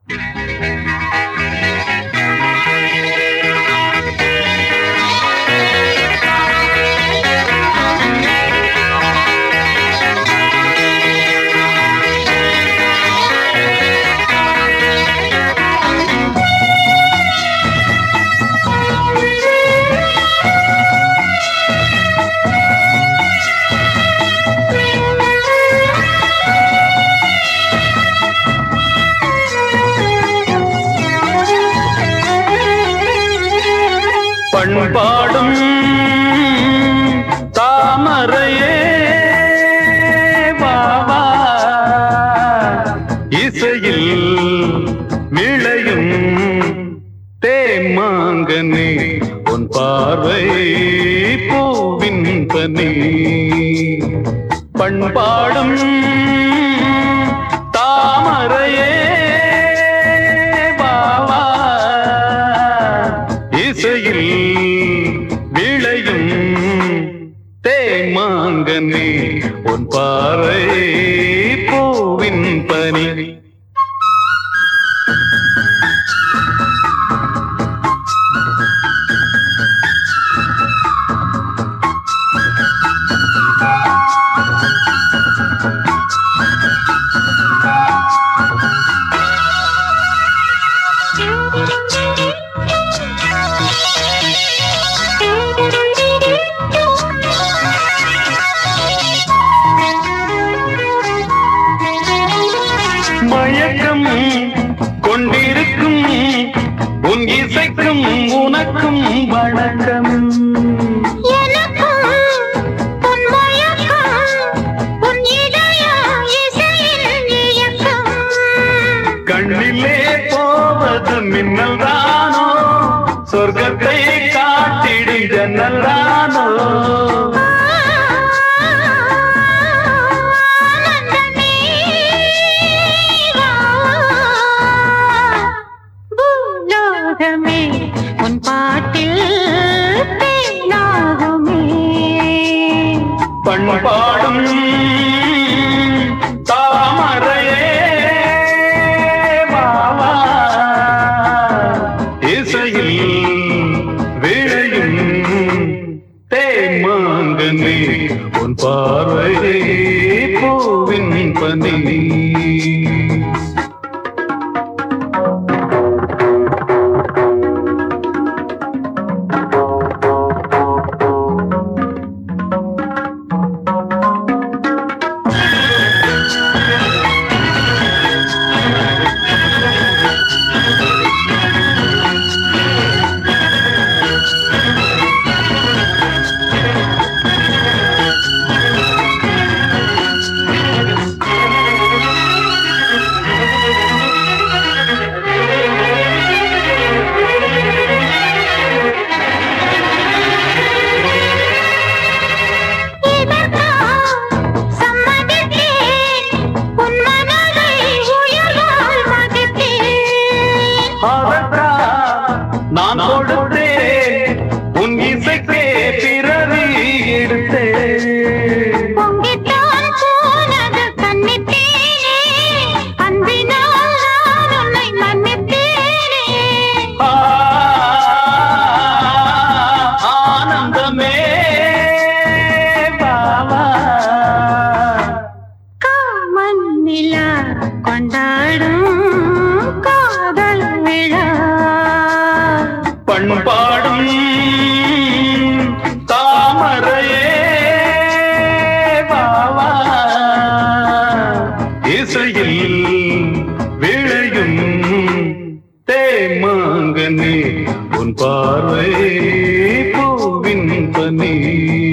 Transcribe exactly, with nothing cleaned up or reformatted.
பண்பாடும் தாமரையே வாவா, இசையில் விளையும் தேமாங்கனே, உன் பார்வை பூவின் பனி. பண்பாடும் தாமரையே வாவா, இசையில் விளையும் தேமாங்கனே, உன் பாறை பூவின் பனி. மயக்கம் கொண்டிருக்கும் உன் இசைக்கும் உனக்கும் வணக்கம். கண்ணிலே போவது மின்னல் தானோ, சொர்க்கத்தை காட்டிடு ஜன்னல் தானோ. உன் பாட்டில் தேனாகுமே. பண்பாடும் தாமரையே வாவா, இசையில் விளையும் தேமாங்கனே, உன் பார்வை பூவின் பனி. நான் கொடுத்தேன் உன் இசைக்கே பிறவி எடுத்தேன். பொங்கித்தான் போனது கண்ணித்தேனே, அன்பினால் நான் உன்னை மன்னித்தேனே. ஆனந்தமே பாவா, காமன் நிலா கொண்டாடும் காதல் விழா. பண்பாடும் தாமரையே வாவா, இசையில் விளையும் தேமாங்கனே, உன் பார்வை பூவின் பனி.